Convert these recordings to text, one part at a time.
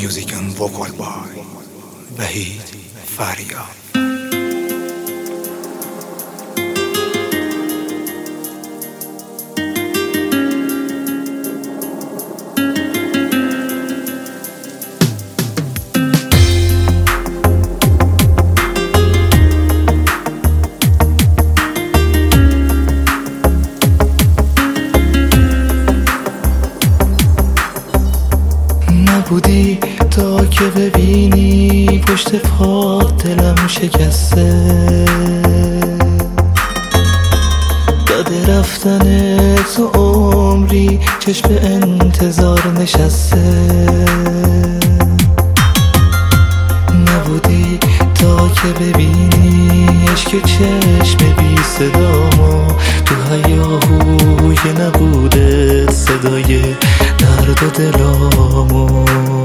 music and vocal by Vahid Faryab. نبودی تا که ببینی پشت پا دلم شکسته، داده رفتن تو عمری چشم انتظار نشسته. نبودی تا که ببینی عشق چشم بی صدامو تو هیاهوی نبوده صدای درد و دلامو.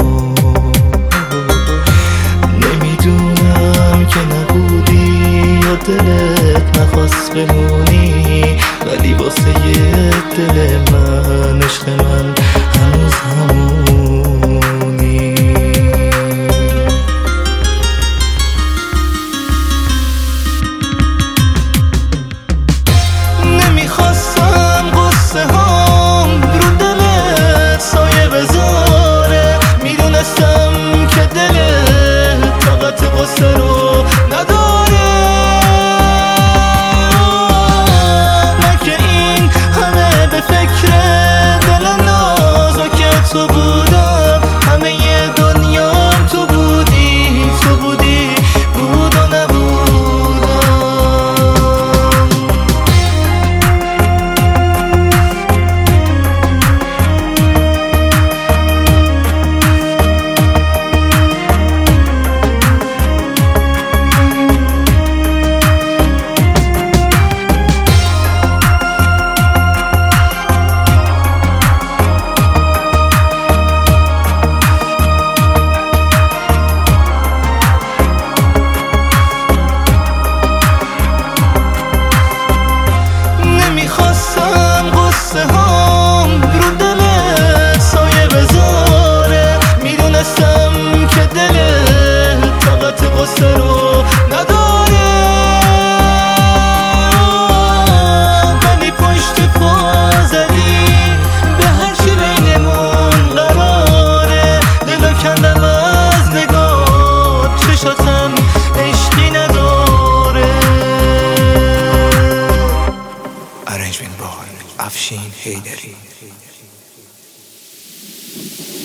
نمیدونم که نبودی یا دلت نخواست بمونی، ولی واسه دل من عشق من هنوز همونی. نمیخواستم قصه هام رو دلت سایه بذاره، میدونستم که دلت طاقت قصه رو نداره. من که این همه به فکر دل نازک تو بودم، همه دنیام تو بودی، تو بودی بود و نبودم. نمیخواستم قصه هام رو دلت سایه بذاره، میدونستم که دلت طاقت قصه رو نداره. ولی پشت پا زدی به هر چی بینمون قراره، دلو کندم از نگاه چشاتم عشقی نداره. Arrangement by Afshin Haydari.